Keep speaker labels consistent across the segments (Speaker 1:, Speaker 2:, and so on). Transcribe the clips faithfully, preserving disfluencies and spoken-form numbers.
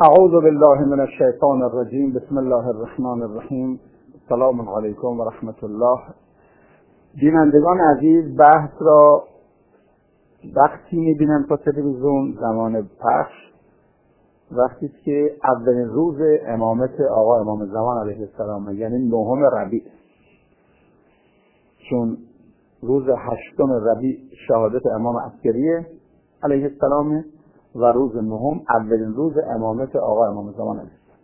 Speaker 1: اعوذ بالله من الشیطان الرجیم. بسم الله الرحمن الرحیم. السلام علیکم و رحمت الله. بینندگان عزیز، بحث را وقتی میبینن تا تلویزیون زمان پخش وقتی که اولین روز امامت آقا امام زمان علیه السلام، یعنی نهم ربیع، چون روز هشتم ربیع شهادت امام عسکری علیه السلام و روز نهم اولین روز امامت آقا امام زمان علیه السلام.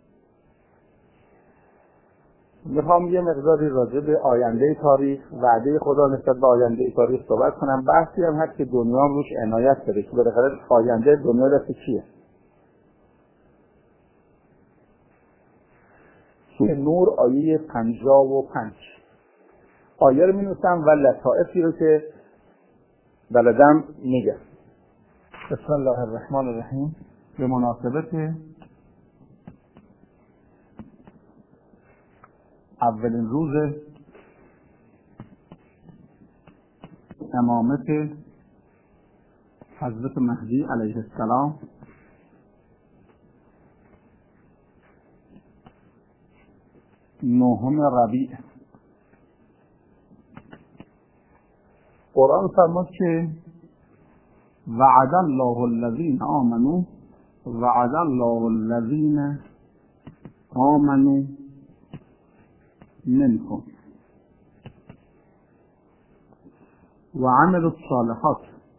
Speaker 1: میخوام یه مقداری راجع به آینده تاریخ، وعده خدا نسبت به آینده تاریخ صحبت کنم. بحثی هم هست که دنیا روش عنایت بده که بالاخره آینده دنیا دست کیه. سوره نور آیه پنجاه و پنج آیه رو می‌نویسم و لطائفی رو که بلدم میگم. بسم الله الرحمن الرحیم. به مناسبت اولین روز امامت حضرت مهدی علیه السلام نهم ربیع، قرآن فرمود که وعد الله الذین آمنوا وعد الله الذین آمنوا منکم و عملوا الصالحات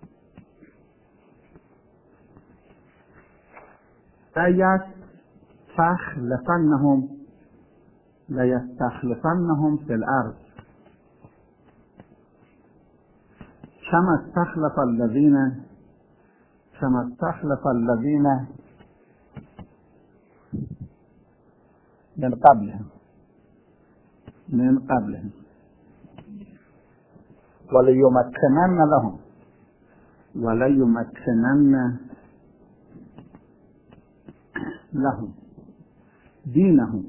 Speaker 1: لیستخلفنهم لیستخلفنهم فی الارض كما استخلف الذين كما استخلف الذين من قبلهم من قبلهم وليمكنن لهم وليمكنن لهم دينهم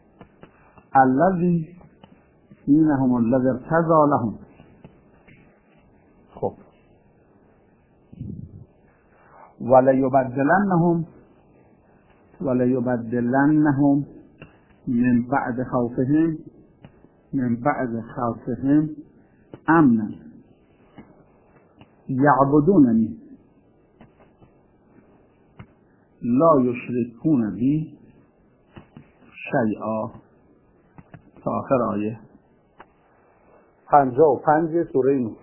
Speaker 1: الذي دينهم الذي ارتضى لهم. خب وليبدلنهم وليبدلنهم من بعد خوفهم من بعد خوفهم امنا يعبدونني لا يشركون بي شيئا تا آخر آیه پنجاه و پنج سوره نور.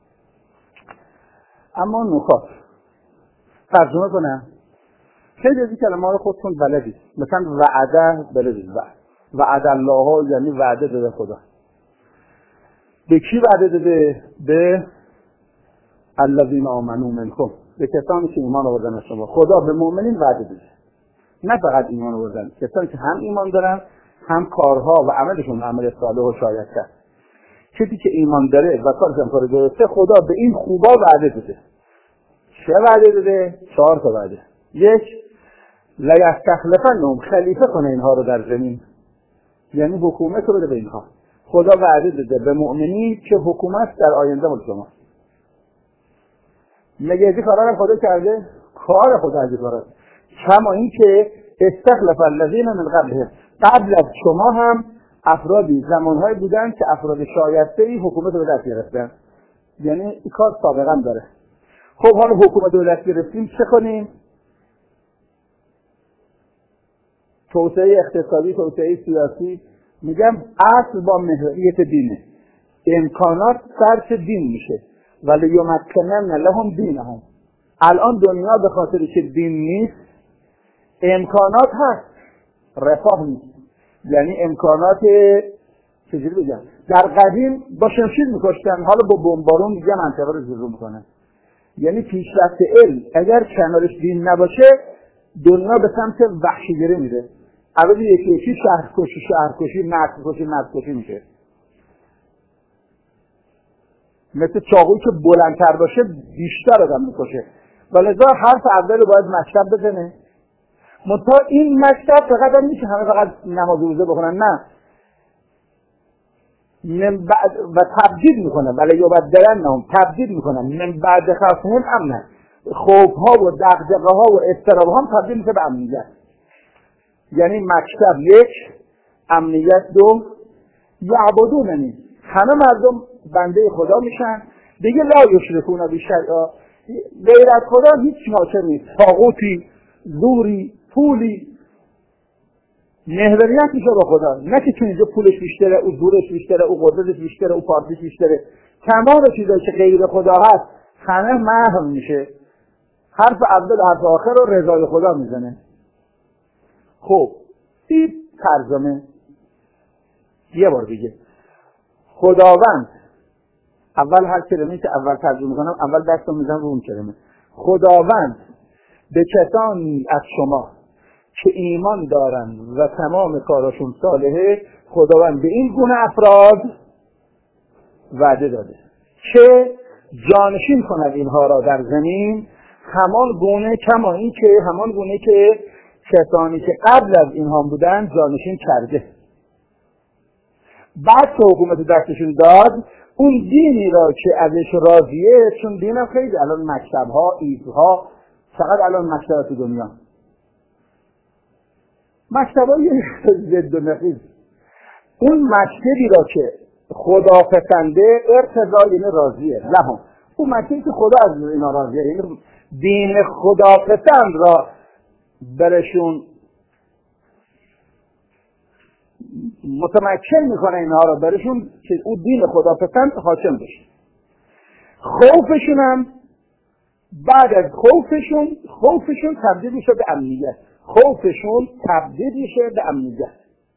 Speaker 1: اما نکات ترجمه کنم. خیلی از این کلمه رو خودتون بلدید. مثلا وعده بلدید. وعده الله یعنی وعده داده خدا. به کی وعده داده؟ به الذین آمنوا منکم، به کسانی که ایمان آوردن از شما. خدا به مؤمنین وعده داده، نه فقط ایمان آوردن، کسانی که هم ایمان دارن هم کارها و عملشون عمل صالح و شایسته. کسی که ایمان داره و کارش هم کار درسته، خدا به این خوبا وعده داده. چه وعده داده؟ چهار تا وعده. یک، لیستخلفنهم، خلیفه کنه اینها رو در زمین، یعنی حکومت رو بده به اینها. خدا وعده داده به مؤمنین که حکومت در آینده مال شما. مگه این کارا رو خدا کرده؟ کار خدا از کارا. کما این که استخلف الذین من قبلهم، قبل از شما هم افرادی زمانهایی بودن که افراد شایسته‌ای حکومت رو به دست گرفتن، یعنی این کار سابقا داره. خب حالا حکومت رو به دست گرفتیم، چه کنیم؟ توسعه اقتصادی، توسعه سیاسی. میگم اصل با محوریت دینه، امکانات صرف دین میشه. ولی یمکنن لهم دینهم. الان دنیا به خاطر که دین نیست امکانات هست، رفاه نیست. یعنی امکانات چجوری بگم، در قدیم با شمشیر میکشتن، حالا با بمبارون دیگه منطقه رو جلو میکنن. یعنی پیشرفت علم اگر کنارش دین نباشه دنیا به سمت وحشیگری میره. اول یکی یکی شهرکشی شهرکشی نسل‌کشی نسل‌کشی میشه. مثل چاقویی که بلندتر باشه بیشتر آدم میکشه. ولذا حرف اول رو باید مکتب بزنه. منتها این مکتب فقط هم میشه همه فقط نماز روزه بخونن، نه. من بعد و تبدیل میکنن، ولی یبدلنهم، تبدیل میکنن من بعد خوفهم امنا، خوفها و دغدغه‌ها و اضطراب‌ها هم تبدیل میشه به امنیت. یعنی مکتب یک، امنیت دو، یعبدوننی، همه مردم بنده خدا میشن دیگه، لا یشرکون بی شیئا، غیر از خدا هیچ ناصر نیست، طاغوتی، زوری، پولی، محوریت میشه با خدا، نه که چون اینجا پولش بیشتره، او زورش بیشتره، او قدرتش بیشتره، او پارتیش بیشتره، تمام چیزایی که غیر خدا هست همه محو میشه، حرف اول حرف آخر رو رضای خدا میزنه. خب این ترجمه یه بار دیگه، خداوند، اول هر کلمه‌ای که اول ترجمه میکنم اول دستو میزنم رو اون کلمه. خداوند به کسانی از شما که ایمان دارن و تمام کارشون صالحه، خداوند به این گونه افراد وعده داده که جانشین کند اینها را در زمین، همان گونه کما این که همان گونه که کسانی که قبل از اینها بودن جانشین کرده. بعد که حکومت دستشون داد، اون دینی را که ازش راضیه، چون دینم خیلی الان مکتب‌ها، ایدها، فقط الان مکتب‌ها تو دنیا، مکتب‌های ضد و نقیض، اون مکتبی را که خدا پسنده، ارتضا یعنی راضیه، لهم، اون مکتبی که خدا از اینا راضیه، یعنی دین خدا پسند را برشون متمکن میکنه، اینها را برشون که اون دین خدا پسند حاکم بشه. خوفشون هم بعد از خوفشون خوفشون تبدیل میشه به امنیت، خوفشون تبدیل میشه به امنیت.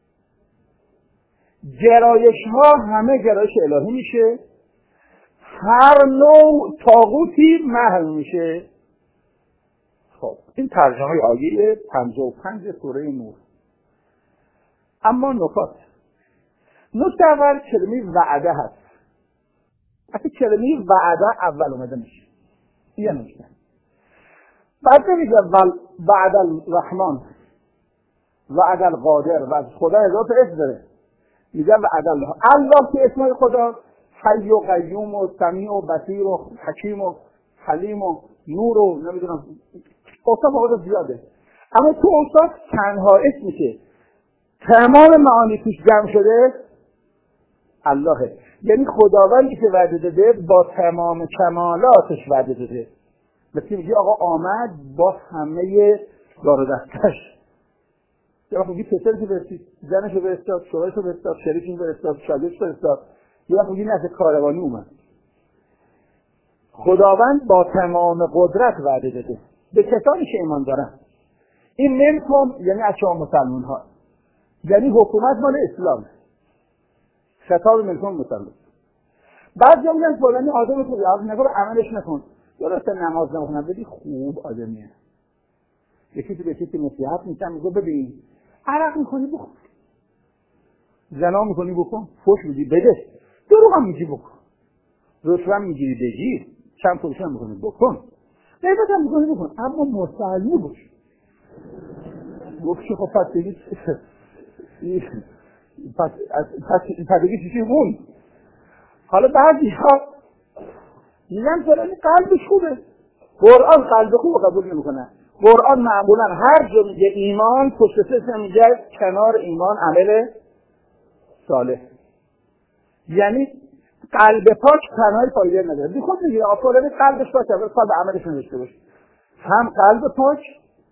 Speaker 1: گرایش ها همه گرایش الهی میشه، هر نوع طاغوتی محو میشه. خب این ترجمه آیه پنجاه و پنج سوره نور. اما نکات نکته اول کلمه وعده هست. اصلا کلمه وعده اول اومده میشه، یه نکته. بعد میگه وعد الرحمن، وعد القادر، و خدا هزار تا اسم داره، میگه وعد الله. الله که اسمای خدا حی و قیوم و سمیع و بصیر و حکیم و حلیم و نور و نمیدونم اوصاف خدا زیاده، اما تو اوصاف تنها اسمی که تمام معانی توش جمع شده اللهه. یعنی خداوندی که وعده داده با تمام کمالاتش وعده داده. مثل میگه آقا آمد با همه دار و دستش، یا وقت میگه پسرشو برسید، زنشو برستاد، شوهرشو برستاد، شریکشو برستاد، شاگردشو برستاد، یا وقت میگه نزد کاروانی اومد. خداوند با تمام قدرت وعده داده به کسانی که ایمان دارن. این منکم یعنی از شما مسلمان ها، یعنی حکومت مال اسلام، خطاب منکم مسلمان. بعد جا میگن فلانی آدم خوبی، آدم نگو عملش نکن، درسته نماز نخونم بدی خوب آدمیه، یکی تو به کسی نصیحت میکنم میگه ببین عرق میکنی بکن، زنا میکنی بکن، فحش میدی بده، دروغ هم میگی بکن، رشوه میگیری بگیر، چند پولش هم میکنی بکن، غیبت هم میکنی بکن، اما مسلمی باش. گفت خب پس بگید پس پس بگید چیزی مون. حالا بعضی ها میگن فلانی قلبش خوبه، قرآن قلب خوب قبول نمیکنه. قرآن معمولا هر جا میگه ایمان پشت سرش میگه کنار ایمان عمل صالح، یعنی قلب پاک تنهای فایده نداره. بی خود میگه آفرین قلبش پاک اول قلب عملش نداشته باشه، هم قلب پاک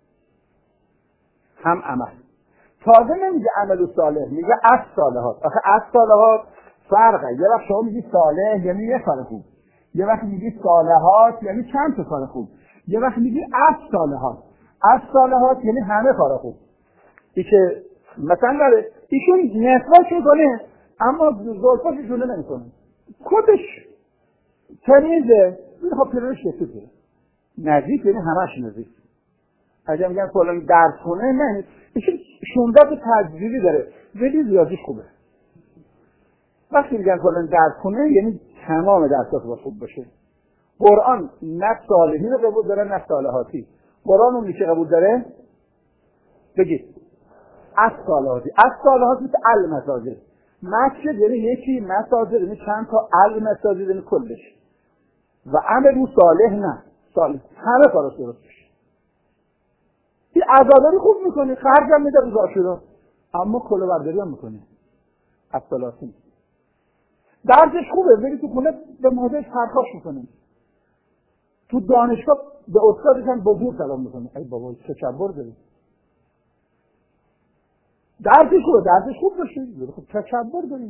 Speaker 1: هم عمل. تازه نمیگه عمل صالح، میگه از صالحات. آخه از صالحات فرقه، یه وقت شما میگی صالح یعنی یه کار خوب، یه وقت میگی صالحات یعنی چند تا کار خوب، یه وقت میگی از صالحات. از صالحات یعنی همه کار خوب. این که مثلا داره ایشون نسبت میکنه اما زلفاش جلو نمیکنه، خودش تمیزه، خب پیرش کسیده نزدیک، یعنی همش نزدیک. اگه میگن فلان درس کنه، نه ایشون شونده تجربی داره ولی ریاضیش خوبه. وقتی میگن فلان درس کنه یعنی تمام درسات باید خوب باشه. قرآن نه صالحین رو قبول داره نه صالحاتی. قرآن اون میشه قبول داره بگید از صالحاتی. از صالحاتی مثل المساجد، مسجد یعنی یکی، مساجد یعنی چند تا، المساجد یعنی کلش. و عمل او صالح نه صالح، همه کارش درست بشه. این عزاداری خوب میکنی، خرج هم میده روز عاشورا، اما کلاه برداری هم میکنی از سلاطین. درسش خوبه، بری تو خونه به مادرش پرخاش میکنی، تو دانشگاه به استادش هم با زور سلام میکنی. ای بابا تکبر داری. درسش خوبه، درسش خوب باشه، خب تکبر داری.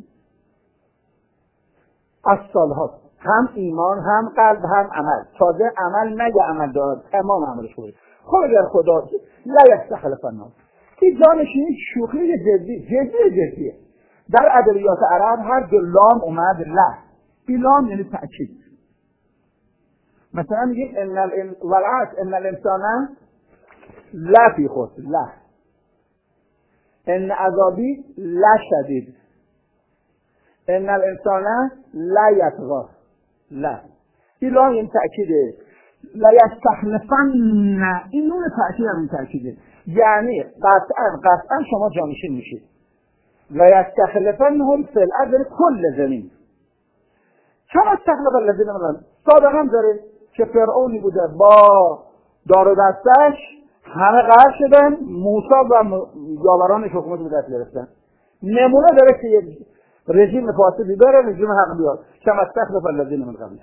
Speaker 1: از سالها هم ایمان هم قلب هم عمل، تازه عمل نگه عمل دار، تمام عملش خوبه. خب اگر خدا لا یستخلف الناس، این جانشینی شوخی جدی جدی جدیه. در ادبیات عرب هر دو لام اومد له، این لام یعنی تأکید. مثلا میگیم ان ال والعصر ان الانسان لفی خسر، له ان عذابی لشدید، ان الانسان لا یطغی، لا این لام یعنی تأکیده. لا یستخلفن، این نون تأکید هم تأکیده، یعنی قطعا قطعا شما جانشین میشید. لا یستخلفنهم فی الارض، کل زمین. چرا استخلف الذین من سابقا هم داره که فرعونی بوده با دار و دستش همه غرق شدن، موسی و یاورانش حکومت به دست گرفتن. نمونه داره که یک رژیم فاسدی داره، رژیم حق بیار، کما استخلف الذین من قبل.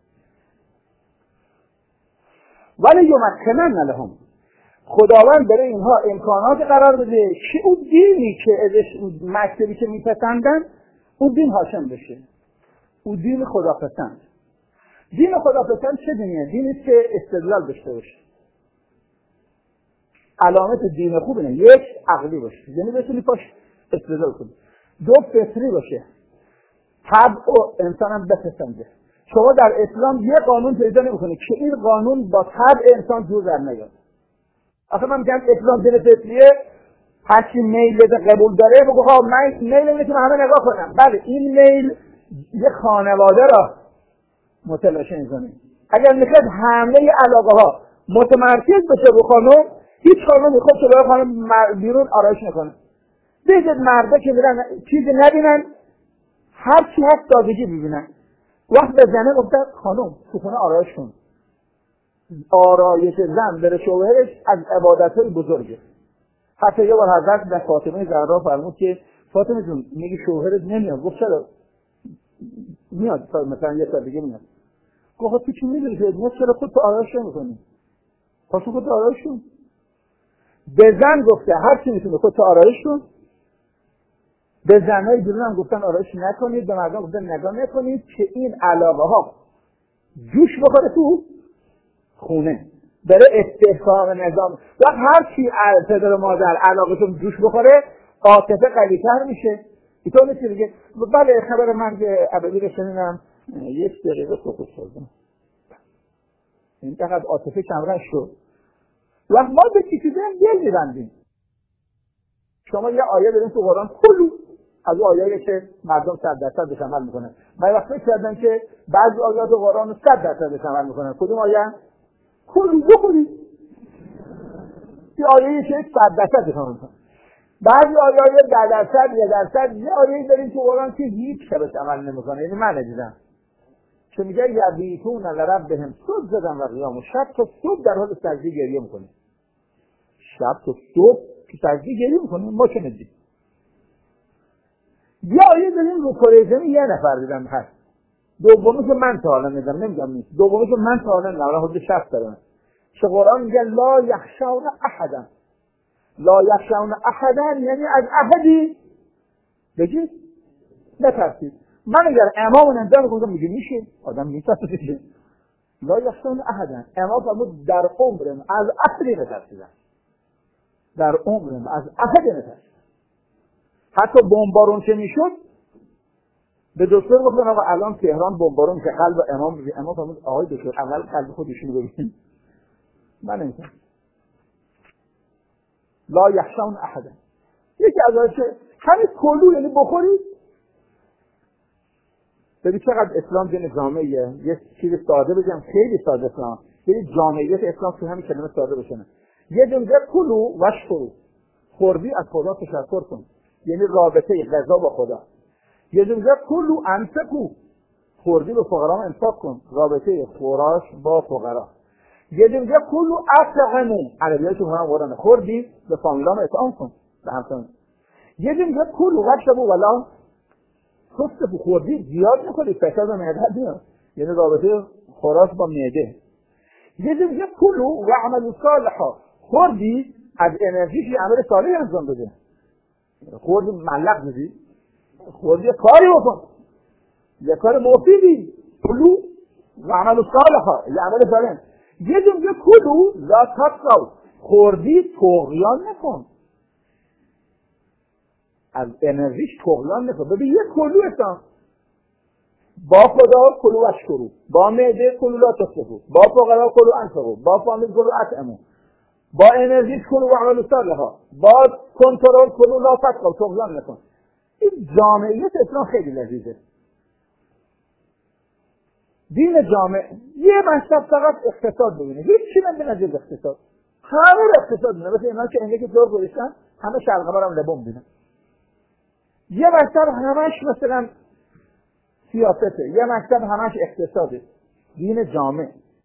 Speaker 1: ولی یمکنن لهم، خداوند برای اینها امکانات قرار بده که اون دینی که ازش مکتبی که میپسندن اون دین حاکم بشه، اون دین خداپسند. دین خداپسند چه دینیه؟ دینی که استدلال داشته باشه. علامت دین خوب اینه یک عقلی باشه، یعنی بتونی پاش استدلال کنی. دو فطری باشه، طبع و انسان هم بپسنده. شما در اسلام یه قانون پیدا نمی‌کنی که این قانون با طبع انسان جور در نیاد. آخه من میگم اسلام دین فطریه، هر کی میل بده قبول داره بگو ها من میل اینه که همه نگاه کنم. بله این میل یه خانواده را متلاشی می‌کنه. اگر میخواد همه علاقه ها متمرکز بشه رو خانم، هیچ خانم میخواد که برای خانم بیرون آرایش نکنه. بجد مرده که میرن چیزی نبینن، هر چی هست سادگی ببینن. وقت به زنه گفته خانم تو خونه آرایش کن. آرایش زن بره شوهرش از عبادت‌های بزرگه. حتی یه بار حضرت در فاطمه زهرا فرمود که فاطمه جون میگی شوهرت نمیاد. گفت چرا؟ میاد مثلا یه سال دیگه میاد. گفت تو چی میدونی که ما چرا خود تو آرایش نمی‌کنی؟ پاشو خود آرایش کن. به زن گفته هر چی میتونه خود تو آرایش کن. به زنهای بیرون هم گفتن آرایش نکنید، به مردم گفتن نگاه نکنید که این علاقه ها جوش بخوره تو خونه، بره استحکام نظام. و هر چی پدر و مادر علاقتون جوش بخوره عاطفه قوی‌تر میشه. اینطور نیست دیگه. بله خبر مرگ ابدی رو شنیدم، یک دقیقه سکوت شدم. این فقط عاطفه کمرنگ شد. و ما به چیزی دل می‌بندیم. شما یه آیه برین تو قرآن کلو از اون آیه‌ای که مردم صد درصد بهش عمل میکنن. من وقت فکر کردم که بعضی آیات قرآن صد درصد بهش عمل میکنن. کدوم آیه؟ کلو بخونید. یه آیه‌ای که صد درصد بهش عمل میکنن. بعضی آیه‌ای ده درصد یا درصد، یه آیه‌ای داریم تو قرآن که هیچ بهش عمل نمیکنه. یعنی من ندیدم. که میگه یبیتون لربهم سجدا و قیاما، شب تا صبح در حال سجده گریه میکنه. شب تا صبح که سجده گریه میکنه، ما چه ندید. یا آیه داریم رو کره زمین یه نفر دیدم هست. دومی که من تا حالا ندیدم، نمیگم نیست. دومی که من تا حالا ندیدم، حدود شصت دارم. که قرآن میگه لا یخشون احدا. لا یخشون احدا یعنی از احدی بگید نترسید. من اگر امام نمیدم گفتم میگه میشه آدم میترسه دیگه. لا یخشون احدا. امام فرمود در عمرم از احدی نترسیدم. در عمرم از احدی نترسیدم. حتی بمبارون که میشد به دکتر گفتن آقا الان تهران بمبارون که قلب امام بزنید. امام فرمود آقای دکتر اول قلب خودشونو ببینید. من نمی‌فهمم. لا یخشون احدا. یکی از آیات همین کلو یعنی بخورید. ببین چقدر اسلام دین جامعیه. یه چیز ساده بگم، خیلی ساده اسلام. یعنی جامعیت اسلام تو همین کلمه ساده بشه. یه جمله کلو واشکرو. خوردی از خدا تشکر کن. یعنی رابطه غذا با خدا. یه جمله کلو انفقو. خوردی به فقرا انفاق کن. رابطه خوراک با فقرا. یه جا میگه کلو اطعمو، عربی‌ها تو هم قرآن خوردی به فامیلام اطعام کن به همسان. یه جا میگه کلو واشربوا ولا تسرفوا، خوردی زیاد نکنید فساد معده میاد، یعنی رابطه خوراک با معده. یه جا میگه کلو و عملوا صالحا، خوردی از انرژیش یه عمل صالح انجام بده. خوردی ملق میدی، خوردی یه کاری بکن، یه کار مفیدی، کلو و عملوا صالحا، یه عمل صالح. یه جا میگه کلو لا تطغوا، خوردی طغیان نکن، از انرژیش طغیان نکن. ببین یه کلو هستن با خدا کلو اشکرو، با معده کلو لا تطغوا، با فقرا کلو انفقوا، با فامیل کلو اطعموا، با انرژیش کلو و عملوا صالحا، با کنترل کلو لا تطغوا، طغیان نکن. این جامعیت اسلام خیلی لذیذه. دین جامع یه مطلب فقط اقتصاد ببینه، هیچ چی نمی‌بینه جز اقتصاد، همه اقتصاد ببینه. مثل اینا که اینجا که دور گذاشتن همه شلغم‌ها هم لبون ببینن. یه مطلب همش مثلا سیاسته، یه مطلب همش اقتصاده. دین جامع،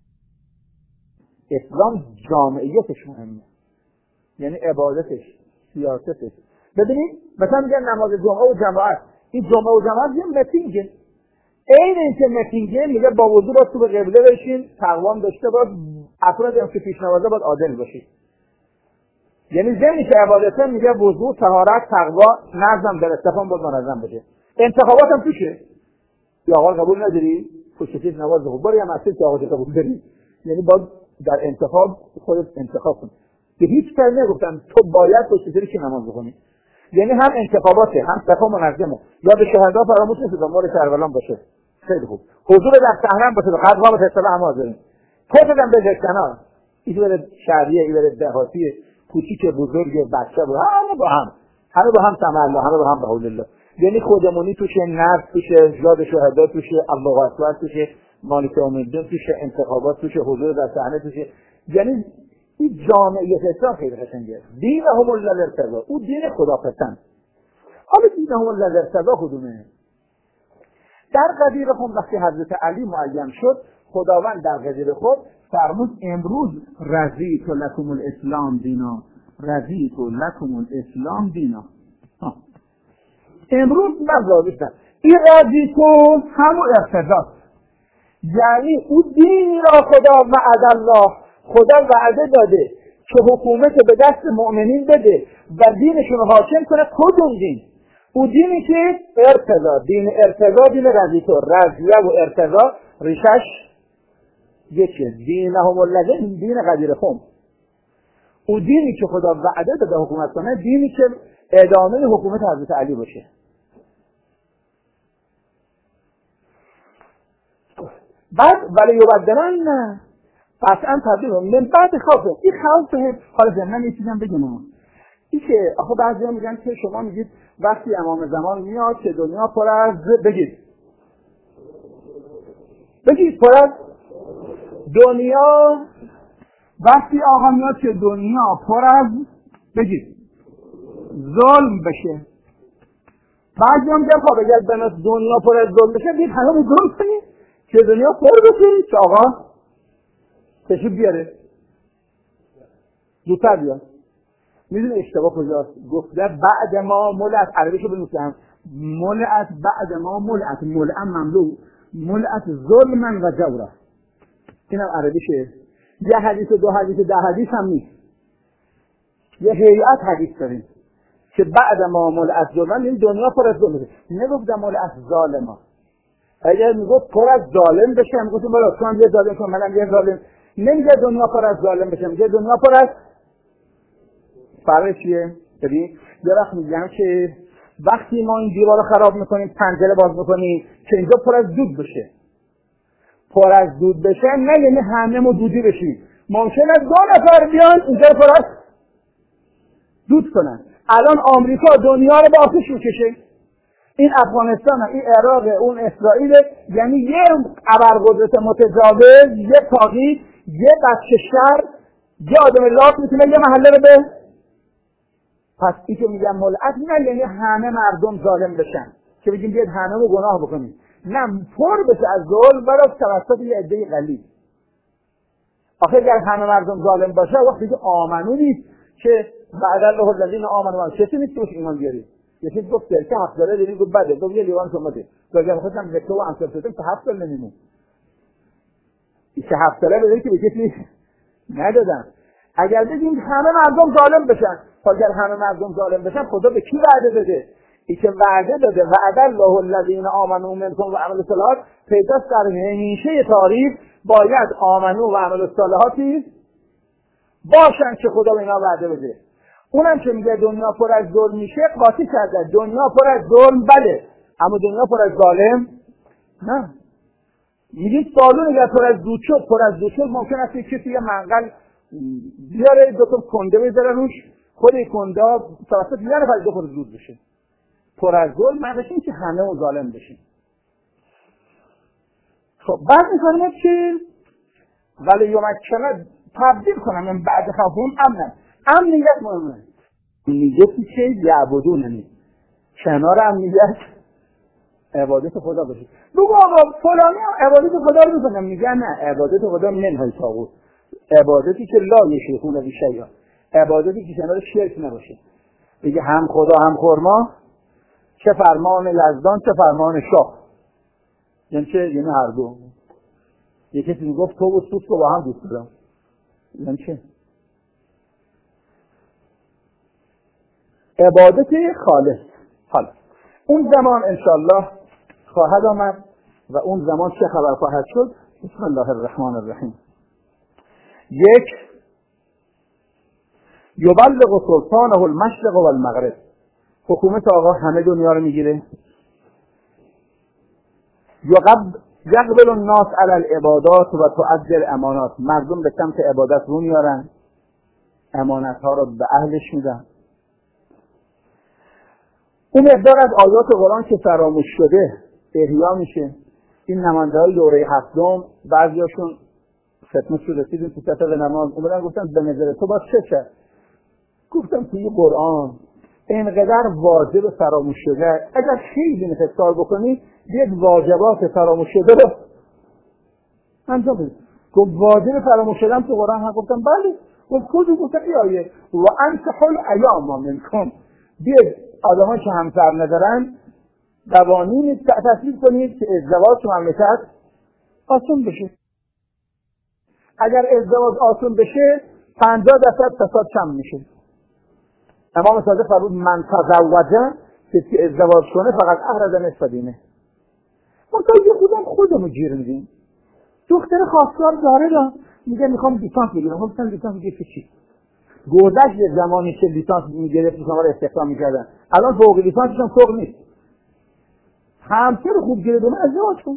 Speaker 1: اسلام جامعیتش مهمه، یعنی عبادتش، سیاستش. ببینید مثلا میگن نماز جمعه و جماعت، این جمعه و جماعت یه میتینگه، این این که میتینگه میگه با وضو باید تو به قبله بشین، تقوام داشته باید، افراد هم که پیش نوازه باید عادل باشید. یعنی زمینی که عبادته میگه وضو، طهارت، تقوا، نظم در استفان باید منظم باشه. انتخابات هم توشه، یا آقا قبول نداری پشتیت نماز بخون، برو یه مسجد که آقا قبول داری، یعنی باید در انتخاب خودت انتخاب کنی. به هیچ کاری نگفتن تو باید پشتیت که نماز بخونی، یعنی هم انتخاباته هم صفا منظمه. یا به شهدا فراموش نشید مال کربلا باشه، خیلی خوب. حضور در صحنه باشه، قد قامت اصطلاح هم حاضرین. خودتون به کنار، این بره شهریه، این بره دهاتی، کوچیک، بزرگ، بچه با همه با هم، همه با هم تملا، همه با هم به حول الله. یعنی خودمونی توشه، نفس توشه، یاد شهدا توشه، الله اکبر توشه، مالک یوم الدین توشه، انتخابات توشه، حضور در صحنه توشه. یعنی این جامعیت اسلام خیلی قشنگه. دینهم الارتضا، او دین خداپسند. حالا دینهم الارتضا کدومه؟ در قدیر خود وقتی حضرت علی معین شد، خداوند در قدیر خود فرمود امروز رضیت لکم الاسلام دینا، رضیت لکم الاسلام دینا. امروز من راضی شدم. این رضیت همون ارتضا، یعنی او دینی را خدا وعد الله، خدا وعده داده که حکومت به دست مؤمنین بده و دینشون حاکم کنه. کدوم دین؟ او دینی که ارتضا، دین ارتضا، دین رضیتو، رضیه و ارتضا ریشش یکیه. دینهم الذین، دین قدیر خم، او دینی که خدا وعده داده حکومت کنه، دینی که ادامه حکومت حضرت علی باشه. بعد ولی یبدلن نه قطعا تبدیل من بعد خوفه. این خوفه حالا زمین یه چیزم بگم، این که آخه بعضی ها میگن که شما میگید وقتی امام زمان میاد که دنیا پر از، بگید بگید پر از دنیا، وقتی آقا میاد که دنیا پر از، بگید ظلم بشه. بعضی هم میگن خب اگر بناس دنیا پر از ظلم بشه بید همه ظلم کنید که دنیا پر بشه، که آقا تشریف بیاره زودتر بیاد. میدونی اشتباه کجاست؟ گفته بعد ما ملعت، عربیشو بنویسم، ملعت بعد ما ملعت، ملعم مملو، ملعت ظلمن و جورا. اینم عربیشه. یه حدیث و دو حدیث ده حدیث هم نیست، یه هیئت حدیث داریم که بعد ما ملعت ظلمن، این دنیا پر از ظلم بشه. نگفتم ملعت ظالما. اگر میگفت پر از ظالم بشه میگفتم بالا تو هم یه ظالم کن منم یه ظالم. نمیگه دنیا پر از ظالم بشه، میگه دنیا پر از. فرق چیه؟ ببین یه وقت میگم که وقتی ما این دیوار رو خراب میکنیم، پنجره باز میکنیم که اینجا پر از دود بشه، پر از دود بشه نه یعنی همه ما دودی بشیم. ممکنه دو نفر بیان اینجا پر از دود کنن. الان آمریکا دنیا رو به آتش میکشه، این افغانستان، این عراق، اون اسرائیل، یعنی یه ابرقدرت متجاوز، یه تاغوت، یه بچه شر، یه آدم لات میتونه یه محله رو به. پس این که میگم ملعت نه یعنی همه مردم ظالم بشن که بگیم بیاد همه رو گناه بکنیم، نه پر بشه از ظلم برای توسط یه عده قلیل. آخه اگر همه مردم ظالم باشه وقتی دیگه آمنو نیست که بعد الله الذین آمنوا کسی نیست که ایمان بیاره. یکی گفت که حق داره دیگه گفت بده گفت یه لیوان شما ده تو اگر خودم به تو انصاف شدم تا هفت سال نمیمون این که هفت ساله بده که به کسی ندادن. اگر بگیم همه مردم ظالم بشن، اگر همه مردم ظالم بشن خدا به کی وعده داده؟ این که وعده داده وعد الله الذین آمنوا منکم و عملوا الصالحات پیداست در همیشه تاریخ باید آمنو و عمل الصالحاتی باشن که خدا به اینا وعده بده. اونم که میگه دنیا پر از ظلم میشه قاطی کرده. دنیا پر از ظلم بله، اما دنیا پر از ظالم نه. میگید سالون اگر پر از دود شد پر از دود شد ممکن است کسی یه منقل بیاره دو تا کنده بذاره روش، خود این کنده ها توسط یه نفر دو پر دود بشه. پر از ظلم معنیش اینه که همه و ظالم بشین. خب بعد می‌فرماید که ولی یمکنه تبدیل کنم من بعد خوفهم امن. امنیت مهمه. امنیتی که یعبدوننی کنار امنیت عبادت خدا باشه. بگو آقا فلانی هم عبادت خدا رو میکنم، میگن نه عبادت خدا منهای طاغوت، عبادتی که لا یشرکون به شیئا، عبادتی که کنار شرک نباشه. میگه هم خدا هم خرما، چه فرمان یزدان چه فرمان شاه. یعنی چه؟ یعنی هر دو. یکی کسی میگفت تو و سوسک رو با هم دوست دارم. یعنی چه؟ عبادت خالص. حالا اون زمان انشالله خواهد آمد و اون زمان چه خبر خواهد شد؟ بسم الله الرحمن الرحیم. یک، یبلغ سلطانه المشرق و المغرب، حکومت آقا همه دنیا رو میگیره. یقبل الناس علی العبادات و تؤدی الامانات، مردم به سمت عبادت رو میارن، امانت ها رو به اهلش میدن. اون مقدار از آیات قرآن که فراموش شده احیا میشه. این نماینده های دوره هفتم بعضیاشون ختمش رو رسیدیم تو کتاب نماز اومدن گفتن به نظر تو باید چه کرد؟ گفتم توی قرآن اینقدر واجب فراموش شده، اگر خیلی میخواید کار بکنی بیاد واجبات فراموش شده رو انجام بدید. گفت واجب فراموش شدن تو قرآن هم گفتم بله. گفت کدوم؟ گفتم ای آیه و انکحوا الایام منکم، بیاد آدمایی که همسر ندارن قوانین تصویب کنید که ازدواج تو مملکت آسون بشه. اگر ازدواج آسون بشه پنجاه درصد فساد کم میشه. امام صادق فرمود من تزوجه که ازدواج کنه فقط احرز نصف دینه. ما تا یه خودم خودمو گیر میدیم. دختر خواستگار داره را میگه میخوام لیسانس بگیرم. گفتم لیسانس بگیر که چی؟ گذشت یه زمانی که لیسانس میگرفت شما رو استخدام میکردن، الان فوق لیسانسش هم فوق نیست. همسر خوب گیردونه ازدواج کن.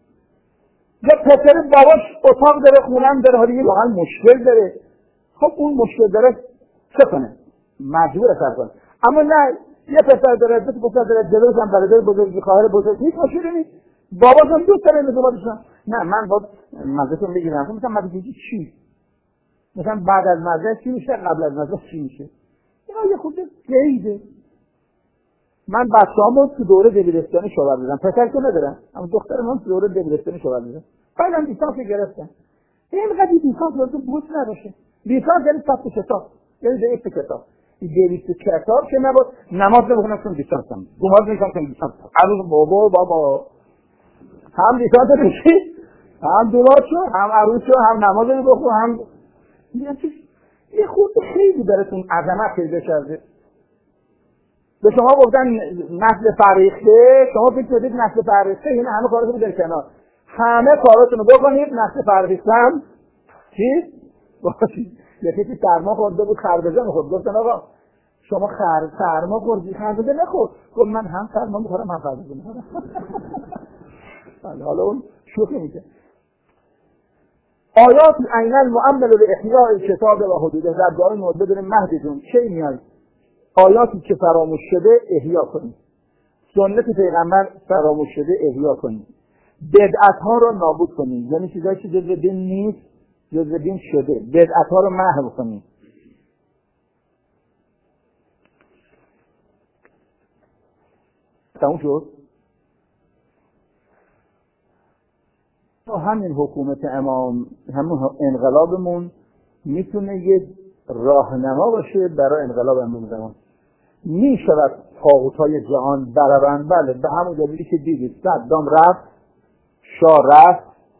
Speaker 1: یا پسر باباش اتاق داره خونم داره حالی واقعا مشکل داره، خب اون مشکل داره چه کنه؟ مجبور سر کنه. اما نه یه پسر داره دو پسر داره جلوش هم برادر بزرگی خواهر بزرگ هیچ مشکلی نیست، باباش هم دوست داره ازدواجشون. نه من با مزه‌تون بگیرم. مثلا مزه بگی چی؟ مثلا بعد از مزه چی میشه؟ قبل از مزه چی میشه؟ اینا یه خود قیده. من بچه‌هامو تو دوره دبیرستانی شاور دادم، پسر که ندارم اما دخترم هم تو دوره دبیرستانی شاور دادم. بعدم لیسانس گرفتم. اینقدر لیسانس لازم بود نباشه. لیسانس یعنی ثبت کتاب، یعنی دویست کتاب. این دویست کتاب که نبود نماز نمیخونم چون لیسانس هم گمار میکنم چون لیسانس عروض بابا بابا هم لیسانس بشی هم دولار شو هم عروض شو هم نماز رو بخون هم یه خود خیلی براتون عظمت پیدا کرده. به شما گفتن نسل فرهیخته، شما فکر کنید نسل فرهیخته این همه کاراتون رو در کنار، همه کاراتون رو بکنید نسل فرهیخته هم چی؟ باشید. یکی سرما خورده بود خربزه میخورد، گفتن آقا شما خر سرما خوردی خربزه نخور. گفت من هم سرما میخورم هم خربزه میخورم. حالا اون شوخی میشه. آیات عین المؤمل لاحیاء الکتاب و حدوده، در دعای مورد بدون مهدی جون چه میاد؟ آیاتی که فراموش شده احیا کنید، سنت پیغمبر فراموش شده احیا کنید، بدعت ها رو نابود کنید، یعنی چیزایی که جزء دین نیست جزء دین شده بدعت ها رو محو کنید. تموم شد؟ همین حکومت امام، همون انقلابمون میتونه یک راهنما باشه برای انقلاب امام زمان. میشود طاغوت‌های جهان برابرند، بله، به همون دلیلی که دیدید صدام رفت، شاه رفت،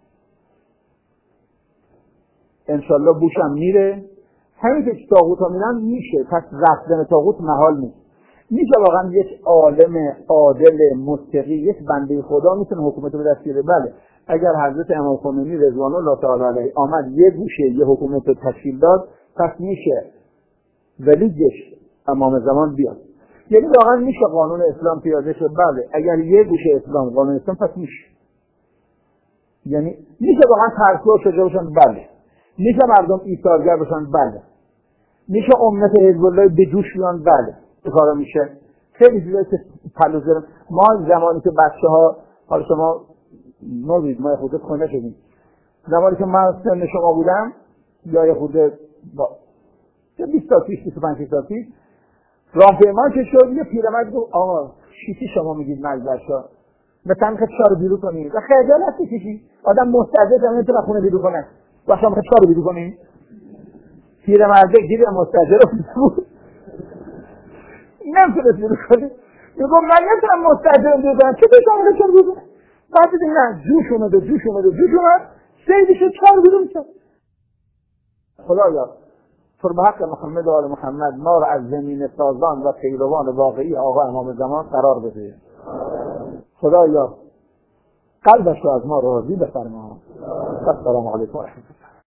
Speaker 1: انشالله بوش هم میره، همین که طاغوت‌ها میرن میشه، پس رفتن طاغوت محال نیست. میشه واقعا یک عالم عادل متقی، یک بنده خدا میتونه حکومت رو به دست بیاره. بله، اگر حضرت امام خمینی رضوان الله تعالی علیه آمد یه گوشه یه حکومت رو تشکیل داد، پس میشه ولیش امام زمان بیاد. یعنی واقعا میشه قانون اسلام پیاده شد. بله، اگر یه گوشه اسلام قانون اسلام، پس میشه. یعنی میشه واقعا ترسو شده باشن. بله، میشه مردم ایثارگر باشن. بله، میشه امت حزب الله به جوش بیان. بله، این کارا میشه. خیلی چیزایی که پلوزه ما زمانی که بچه ها، حالا شما نوید ما خودت خونه شدیم، زمانی که من سن شما بودم یا یه خود با بیست تا پیش، بیست و پنج تا پیش، راهپیما که شد یه پیرمرد گفت آقا شیطی شما میگید مجلسا، مثلا میخواد چهار بیرو کنید و خجالت بکشید. آدم مستعد هم نمیتونه خونه بیرو کنه و شما میخواد چهار بیرو کنید. پیرمرد گیر مستاجر بود نمیتونه بیرو کنید. میگم من نمیتونم مستاجر بیرو کنم، چه شما میخواد چهار بیرو کنید؟ بعد دیدیم نه، جوش اومد و جوش اومد و جوش اومد سیدش چهار بیرو میشه. خدایا تو به حق محمد و آل محمد ما را از زمین سازان و پیروان واقعی آقا امام زمان قرار بده. خدایا قلبش را از ما راضی بفرما. السلام علیکم و رحمت الله.